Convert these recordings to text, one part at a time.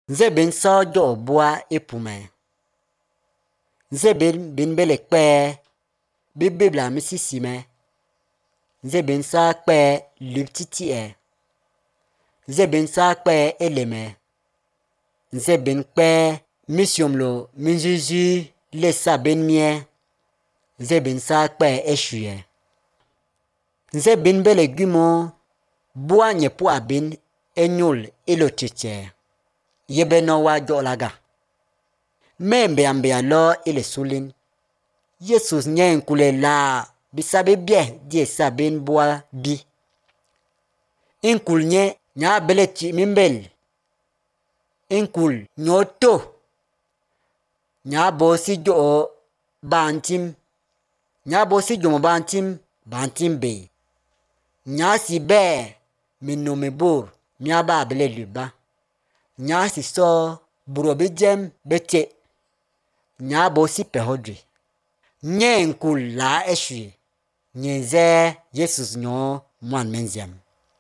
Nze ben so jo bua epume. Nze ben bele kpe bibla misisime. Nze ben sa kpe luptiti e. Nze ben sa kpe eleme. Nze ben kpe misyomlo minjuju lesa ben mie. Nze ben sa kpe eshuye. Nze ben bele gumo bua nyepu abin enyul ilochiche. Yebe no wa jo laga. Membe ambia lo ile sulin. Jesus nyen kule la bisabe bie die saben bua bi. Inkul nye nya bele chi mimbel. Inkul nyoto. Nya bosi jo bantim. Nya bosi jo bantim be. Nya si be minome bur mia ba bele luba. Nya si so burobe jem bete. Nya bosi pehodri. Nye nkul la eshui. Nye ze Jesus nyo mwan menziam.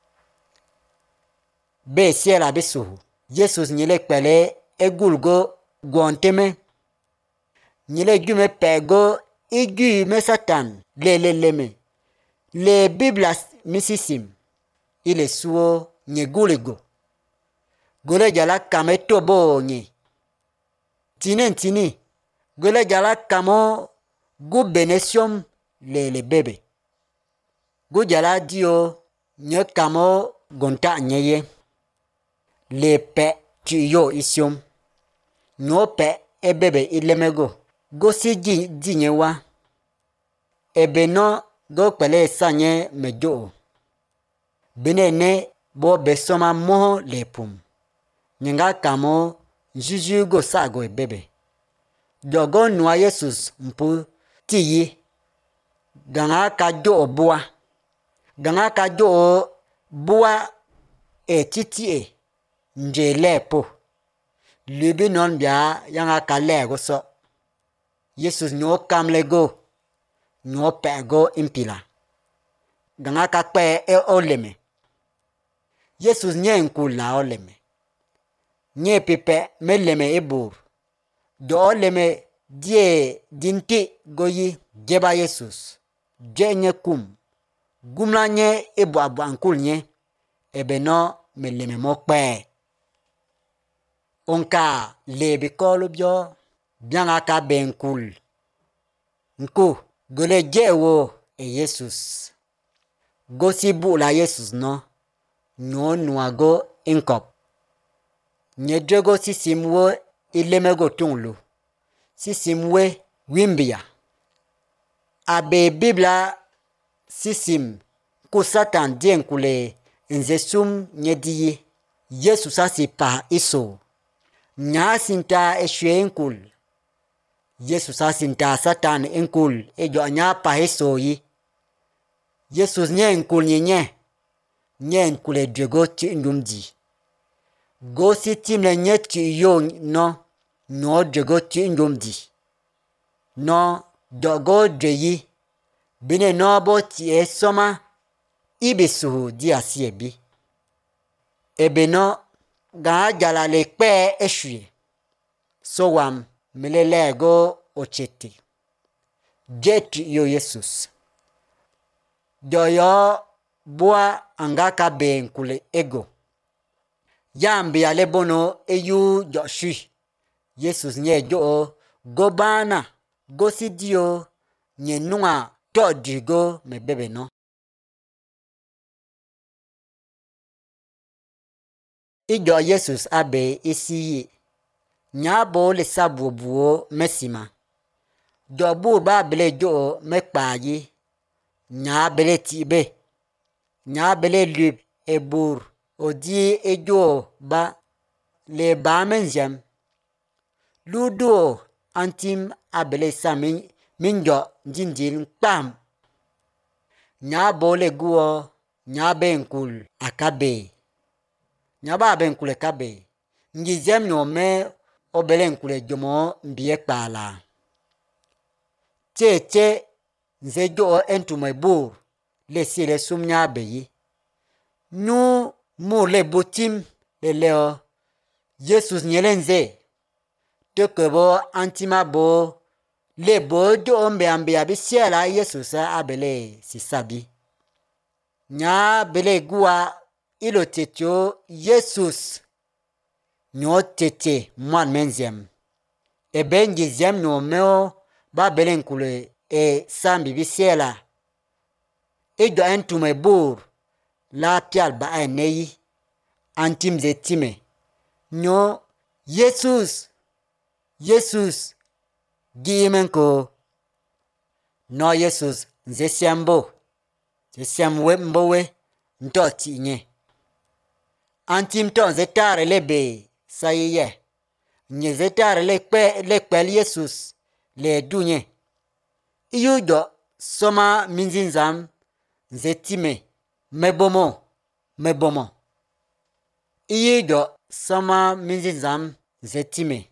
Be siela besuhu. Jesus nyele kpele egulgo guanteme. Nyele gume pego igu me satan leleleme. Le bibla misisim. Ile suo nye gulego. Gule jala kame tobo nye. Tini. Gule jala kamo gu benesium le bebe. Gu jala dio nye kamo gonta nyeye. Le pe chiyo isium. No pe ebebe ilemego. Go si di nyewa. Ebe no go pele sanye mejo. Bine ne bo besoma moho le pum. Nyenga kamo juju go sago ebebe. Jogo nwa Jesus mpu tiyi. Ganga ka jo bua. Ganga ka jo bua titi e. Nje lepo. Lubi non bia yanga ka lego so. Jesus nyo kamlego. Nyo pego impila. Ganga ka kpe oleme. Jesus nye nkula oleme. Nye pipe meleme ebur. Do oleme die dinti goyi jeba Jesus. Je nye kum. Gumla nye ebu abu ankul nye. Ebe no meleme mokpe. Onka lebi kolu byo. Bianga ka benkul. Nku gole jewo Jesus. Gosi bu la Jesus no. No nuago inkop. Nye drego sisimwo ilemego tunglu. Sisimwe wimbia. Abe bibla sisim ku satan dien kule nzesum nye diye. Yesu sasi pa iso. Nya sinta eshwe inkul. Yesu sasi sinta satan inkul. Ejo nya pa iso yi. Yesus nye inkul nye. Nye inkule drego chi ndumdi. Go si timle nye chi yo no. No drego chi ndumdi. No dogo dreyi. Bine no bo ti soma. Ibe suhu di asiebi. Ebe no ga jala le kpe eshuye. So wam melele go ochete. Jet yo Jesus. Doyo bua angaka ben kule ego. Yambi ale bono eyu joshui. Jesus nye jo go bana. Go si dio nye nunga to digo me bebe no. Ijo Jesus abe isi nyabo le sabu buo mesima. Jobu ba bele jo mekpayi. Nyabele tibe. Nyabele lub ebur. Odi ejo ba le ba menjem. Ludo antim abele samin minjo jinjil pam. Nyabo le guo. Nyabe nkul akabe. Nyaba benkule kabe. Njizem nyome obele nkule jomo mbiye kpala. Che nze jo entume bur. Le sile sum nyabe yi. Nu mu le butim le leo. Jesus nyelenze tokebo antima bo le bo do ombe ambe abisiela Jesus abele sisabi nya bele gua ilo tetio Jesus nyo tete mwan menzem ebengi zem no meo ba bele nkule sambi bisiela edo entume bur la pial ba eneyi antim zetime nyo Jesus gimenko no Jesus nzesiambo zesiamwe mbowe ntoti nye antim to zetare lebe sayiye nye zetare lekpel Jesus le dunye iyudo soma minzinzam zetime mebomo iyudo soma minzinzam zetime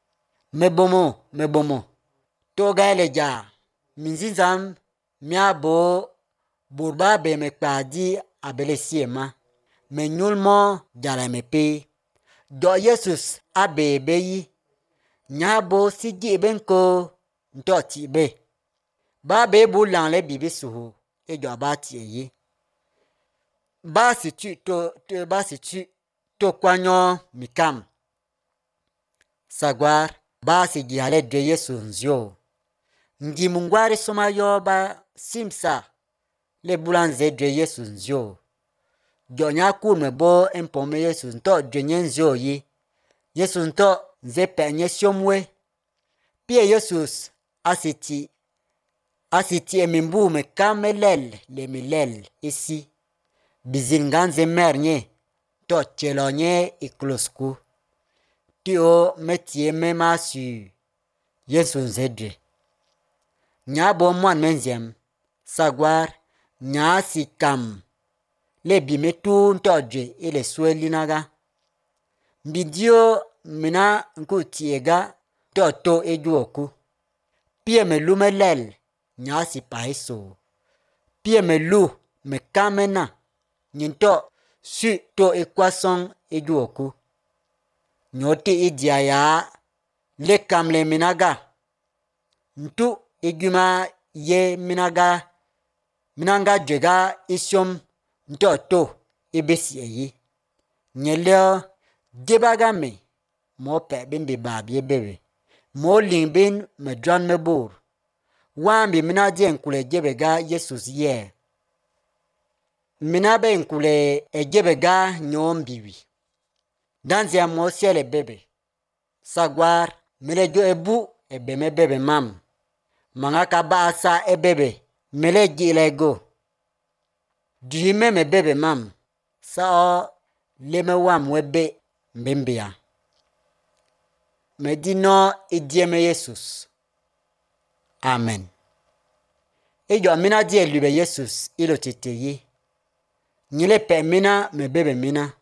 mebomo to gaileja minzinzam miabo burba be mekpadi abele siema menyulmo jala mepe do Jesus abebeyi nyabo sigi benko ntoti be ba be bulan le bibisuhu ejo abati eyi ba si tu to kwanyo mikam sagwar ba si giale de Yesu nzio ngi mungwari soma yo ba simsa le bulanze de Yesu nzio jonya kume bo empome Yesu nto dwenye nzio yi Yesu nto nze penye siomwe pie Jesus asiti emimbu me kamelel le milel isi bizinganze mernye to chelonye iklosku tio metie memasu Yesu nzedre nyabo mwan menzem sagwar nyasi kam le bimetu ntodre ile swelinaga mbidio mina nkutiega toto ejuoku pie melu melel nyasi paiso pie melu mekamena nyinto su to equason ejuoku nyote idiaya le kamle minaga ntu iguma ye minanga jega isyom ntoto ibesi eyi nyeleo debagame mo pe bimbi babye bebe mo limbin medran mebur wambi mina je nkule jebega Jesus ye mina be nkule ejebega nyombiwi danzia mo siele bebe sagwar melejo ebu ebe mebebe mam manga kabasa ebebe meleji lego dime mebebe mam sao leme wam webe mbimbia medino idieme Jesus amen ejo mina die lube Jesus ilo titeyi nyile pe mina mebebe mina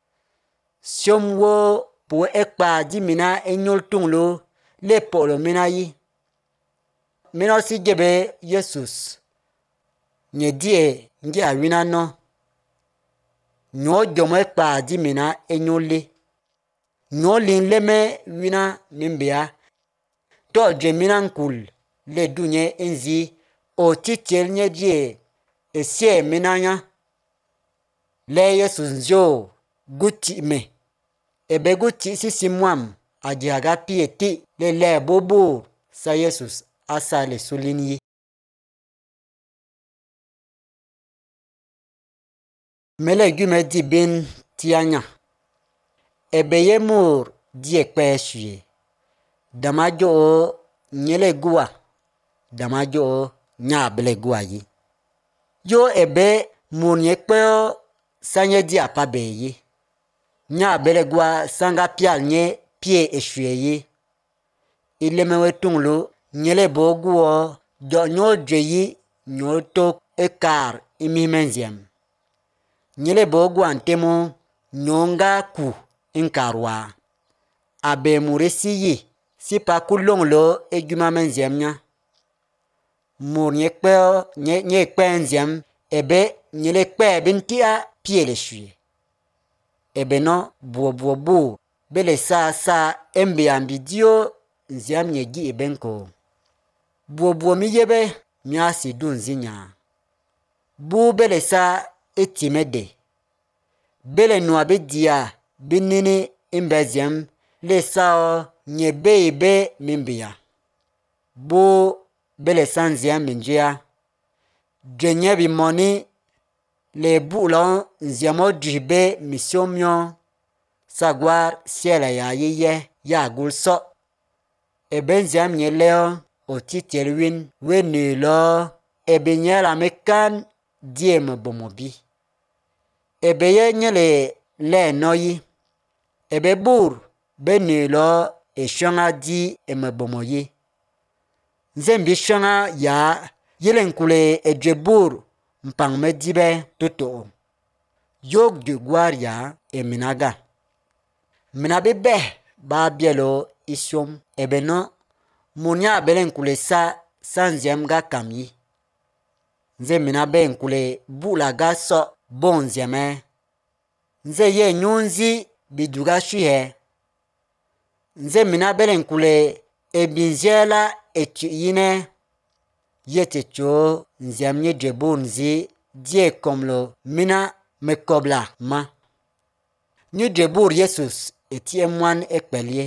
siomwo po ekpa di mina enyol tunglo le polo mina yi mina si gebe Jesus nye die ngi awina no nyo jomo ekpa di mina enyole nyo lin leme wina mimbia to je mina nkul le dunye enzi o titel nye die esie minanya le Jesus njo guti me ebe guti sisi mwam ajiaga pieti le bobo sa Jesus asa le solini mele gume di bin tianya ebe yemur di ekpesue damajo nyele gua damajo nya bele gua yi yo ebe mun yekpeo sanye di apabe yi nya bele gua sanga pial nye pie esue yi ilemewe tunglo nyele boguo do nyo dweyi nyo to ekar imi menziem nyele bogu antemo nyonga ku inkarwa abe muresi yi sipa kulonglo ejuma menziem nya mur nye kpenziem ebe nyele kpe bintia pie le shue ebe no buo bele sa embe ambidio nziam nyegi ebenko. Buo mi yebe mi asi dun zinya. Bu bele sa etimede. Bele nuabe dia binini imbeziam le sao nyebe ibe mimbia. Bu bele sanziam minjia. Drenye bi moni le boulon nziamo dribe missiomio saguar siela ya yeye ya gulso. Ebe nziam nye leo otitelwin we nilo ebe nye la mekan diem bomobi. Ebe ye nye le noyi. Ebe bur be nilo e shonga di eme bomoyi. Nzembi shonga ya yele nkule edjebur mpang me dibe toto. Yog du gwaria eminaga. Minabe be ba bielo isyom ebe no munya bele nkule sa sanziem ga kamyi. Nze minabe nkule bula ga so bonzieme. Nze ye nyunzi biduga shuhe. Nze minabele nkule ebinziela etu yine. Yete cho nziam nye djebu nzi die komlo mina mekobla ma. Nye djebu Yesus eti emwan ekpelie.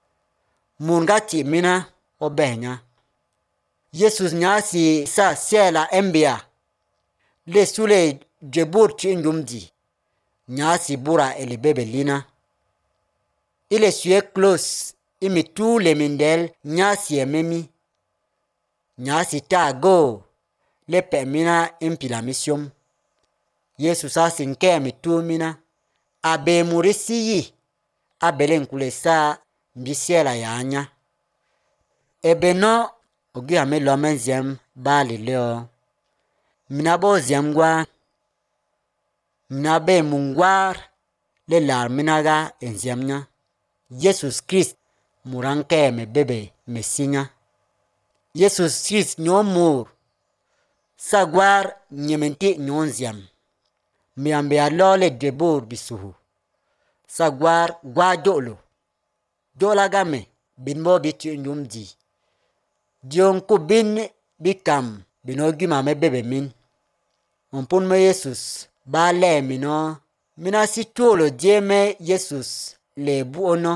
Mungati mina obenya. Yesus nyasi sa siela embia. Le sule djebu chindumdi. Nyasi bura elibebe lina. Ile suye close imi tu le mindel nyasi ememi. Nyasi tago le pe mina impila mission. Yesus asinke mi tu mina. Abe murisi yi. Abele nkule sa mbisiela ya anya. Ebe no ogi ame lo menziem bali leo. Minabo ziemgwa. Minabe mungwar le lar minaga enziemnya. Jesus Christ muranke me bebe mesinya. Jesus Christ nyomur. Sagwar nyementi nyonziam. Miambe alole debur bisuhu. Sagwar gwa jolo. Jola game binmo bitu nyumdi. Dionku bin bikam binogima me bebe min. Mpun me Jesus ba le mino. Mina si cholo dieme Jesus le buono.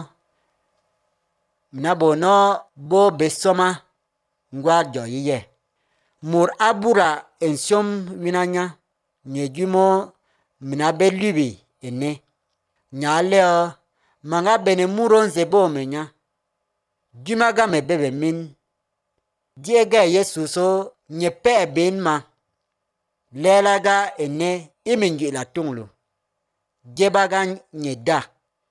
Mina bono bo besoma. Ngwa joyiye. Mur abura ensiom winanya. Nyejumo mina belubi ene. Nyaleo manga bene muron zebo menya. Jumaga me bebe min. Diega Yesuso nyepe ben ma. Lelaga ene imingi la tunglu. Jebaga nyeda.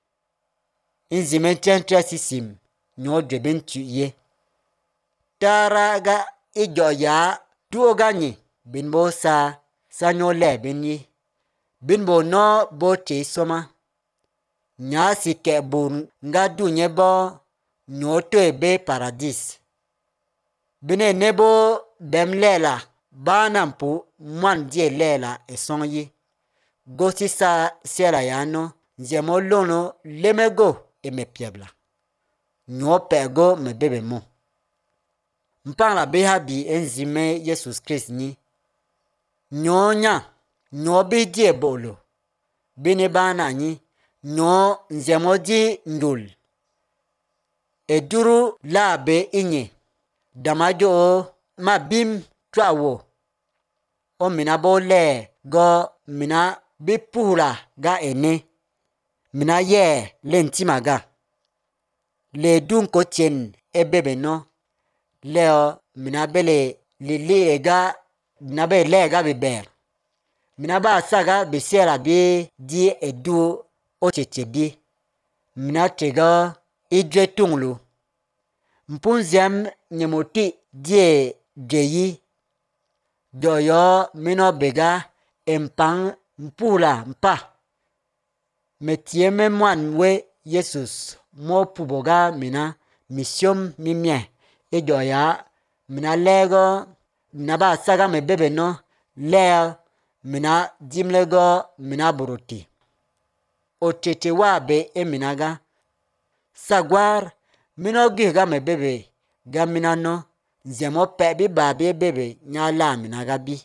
Inzimen sisim nyo deben tuye. Taraga ijoya tuoganyi binbo sa nyo le binyi. Binbo no bo te soma. Nyasi ke bun nga dunye bo nyo to ebe paradis. Bine nebo dem lela bana mpu mwan die lela esonyi. Gosi sa siela yano nzemo lono lemego eme piebla. Nyo pego me bebe mo. Mpang la beha bi enzime Jesus Christ ni. Nyo bi die bolo. Bine bana ni. Nyo nzemo di ndul. Eduru labe inye. Damajo o ma bim trawo. O mina bo le go mina bipula ga ene. Mina ye lentimaga. Le dun ko tien ebebe no. Leo mina bele lili ega mina be lega beber. Mina ba saga bisiera bi di edu ocheche bi. Mina tega idre tunglu. Mpunziam nyemoti die jeyi. Doyo mino bega empang mpula mpa. Metieme mwanwe Jesus mo puboga mina mission mimye. Ejoya mina lego mina ba saga me bebe no leo mina dimlego mina buruti. Otete wabe eminaga Sagwar mino gi ga me bebe ga mina no nzemo pe bi ba bi bebe nya la mina ga bi.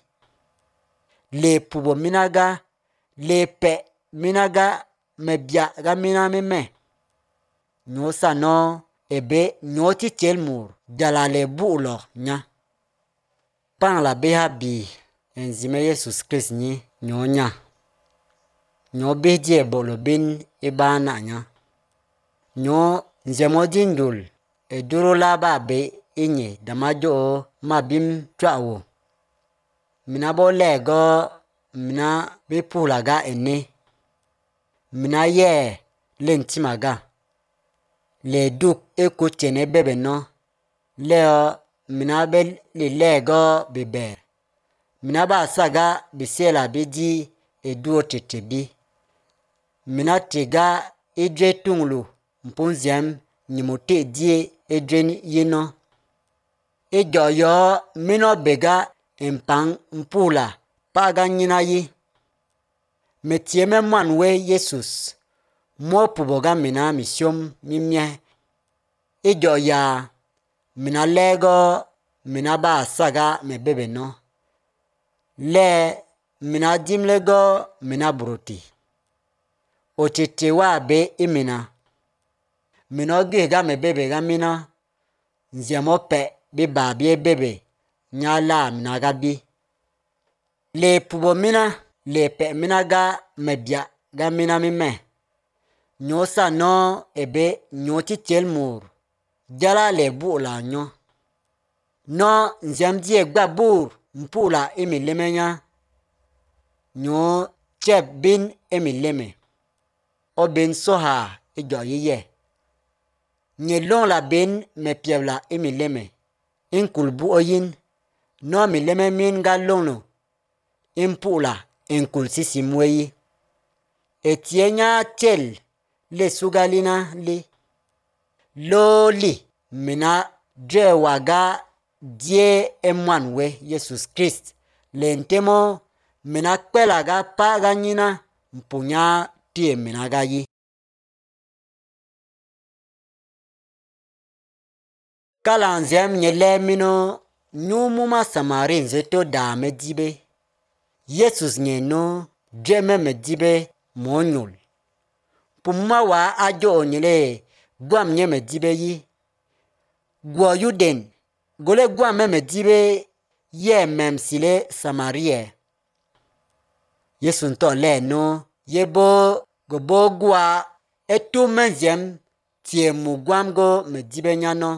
Le pubo mina ga le pe mina ga me bia ga mina mi me. Nyo sa no ebe nyo ti chelmur jala le bu lo nya. Pang la be ha bi enzime Jesus Christ ni nyo nya. Nyo be je bolo bin ibana nya. Nyo nzemo jinjul eduro la ba be inye damajo mabim twawo. Mina bo lego mina be pula ga ene. Mina ye lentimaga. Le duk eko tene bebe no. Leo mina be le lego beber. Mina ba saga bisela bidi eduo tetebi. Mina tega edre tunglu mponziam nyimote die edren yino. Ejo yo mino bega empang mpula paga nyina yi. Metieme manwe Jesus. Mo puboga mina misyom mimye. Ejo ya mina lego mina ba saga me bebe no. Le mina dim lego mina bruti. Otete wa be imina. Mina gi ga me bebe ga mina. Nzemo pe bi ba bi bebe nya la mina ga bi. Le pubo mina le pe mina ga me bia ga mina mi me. Nyo sa no ebe nyo ti chelmur jala le bu la nyo. No nzem die gba bur mpula imi leme nya. Nyo chep bin imi leme. O bin soha ejo yiye. Nye long la bin me pievla imi leme. Inkulbu oyin. No mi leme min ga long no. Impula inkul sisi mweyi. Etie nya tel le sugalina li. Loli mina dre waga die emwanwe Jesus Christ. Le ntemo mina kwela ga pa ga nyina mpunya tie mina ga yi. Kala nzem nyele mino nyumuma samarin zeto da medibe. Jesus nyeno dre me dibe monyul. Pumma wa ajo nyele gwam nye medibe yi. Gwo yuden gole gwam me medibe ye memsile samarie. Yesu nto le no yebo gobo gwa etu menzem tie mu gwam go medibe nyano.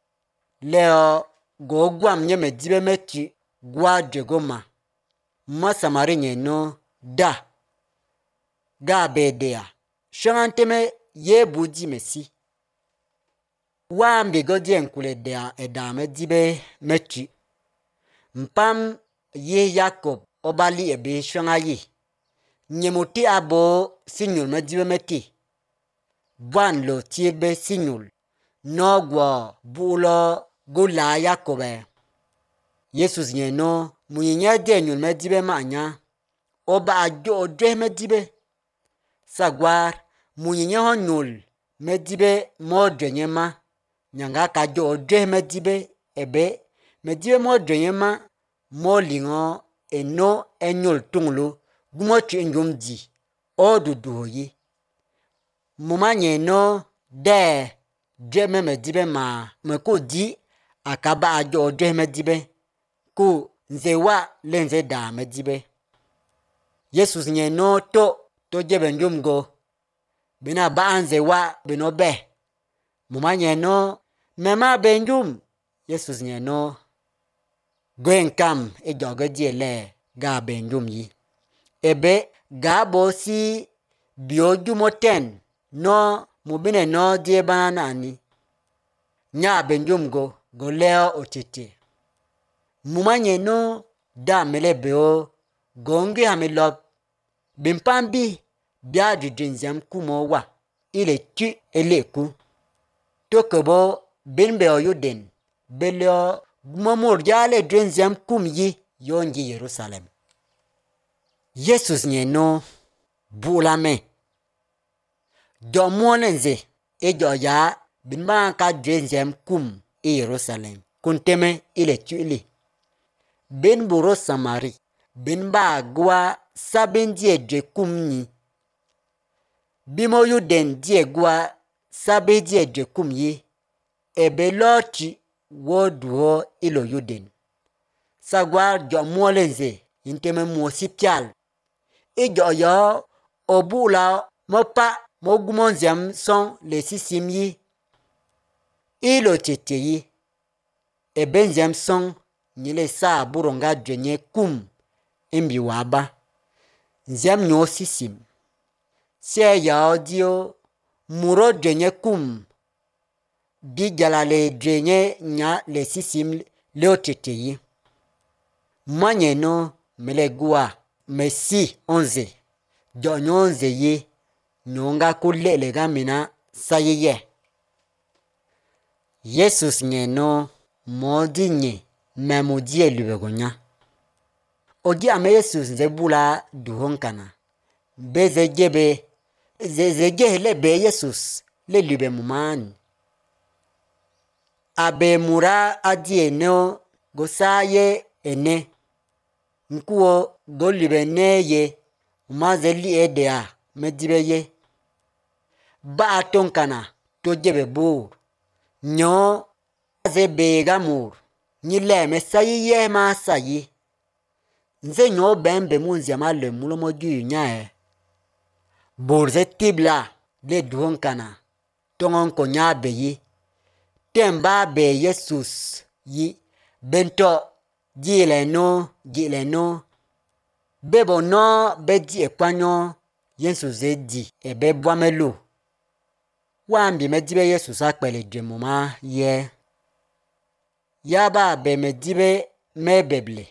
Leo go gwam nye medibe meti gwa dregoma. Mwa samari nye no da. Ga bedea. Shanganteme ye buji mesi. Wa mbigo die nkule dea edame dibe meti. Mpam ye Jacob obali ebe shangayi. Nyemuti abo sinyul medibe meti. Bwan lo tiebe sinyul. No gwo bulo gula Jacobe. Jesus nye no munyinya de nyul medibe manya. Oba ajo odre medibe. Sagwar munyinya ho nyul medibe modre nyema. Nyanga kajo odre medibe ebe. Medibe modre nyema molingo eno enyul tunglu. Gumochi njumdi. Odudu yi. Mumanye no de dre medibe ma. Meko di akaba ajo odre medibe. Ku nze wa le nze da medibe. Jesus nye no to jebe njumgo. Bina ba nze wa bino be. Muma nye no mema benjum. Jesus nye no gwen kam ejoge die le ga benjum yi. Ebe ga bo si biojumo ten no mubine no die banana ni. Nya benjum go leo otete. Muma nye no da mele beo gongi hamilop bimpambi bia didinzem kumo wa ile ti eleku tokobo binbe oyuden belio gumomur jale drinzem kum yi yonji Jerusalem. Jesus nye no bulame domone nze ejo ya bin ba ka jenzem kum e Jerusalem kunteme ile tuili bin buro Samari bin ba gwa sabin die je kum ni bimo yuden die gwa sabe die je kum yi ebe lochi woduo ilo yuden sagwa jo molenze inteme mosipial ejo yo obula mopa mogumonzem son le sisim yi ilo tete yi ebenzem son nyile sa buronga dwenye kum imbi waba nzem nyo sisim se ya dio muro dwenye kum bijala le dwenye nya le sisim le tete yi manye no melegua mesi 11 jonyo 11 yi nyonga kulele gamina sayeye Jesus ngeno modi nye memudie lubegonya ogi ame Jesus zebula duhonkana bezegebe zezegele be Jesus le lube mumani abe mura adie no gosaye ene nkuo golibe neye mazeli edea medibeye ba atonkana tojebe bur nyo zebe gamur nyile mesayiye masayi nze nyo bembe munzia male mulomo ju nyae borze tibla le duonkana tongon ko nyabe yi temba be Jesus yi bento gile no bebo no beji ekwanyo Yesu zedi ebe bwamelu wambi medibe Jesus akpele dwemuma ye yaba be medibe mebeble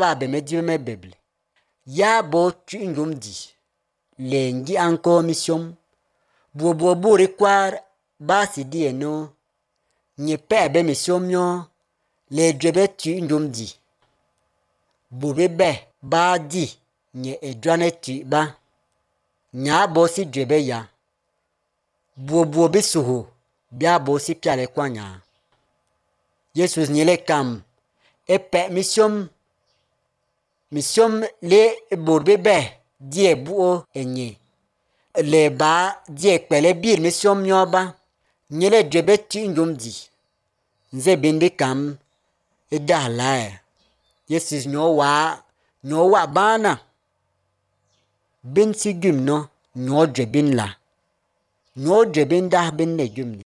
yabo chingumdi lengi anko mission buobo require basi die no nyepe be mission myo le dwebe chingumdi bubebe ba di nye edwane ti ba nya bosi dwebe ya buobuo bisuhu bia bosi piale kwanya Jesus nyele kam epe mission le bubebe die buo enye le ba die pele bir mission myoba nyele dwebe ti njumdi nze bindi kam edala Jesus nyo wa bana bin sigim no nyo dwebin la nyo dwebin da bin ne jumni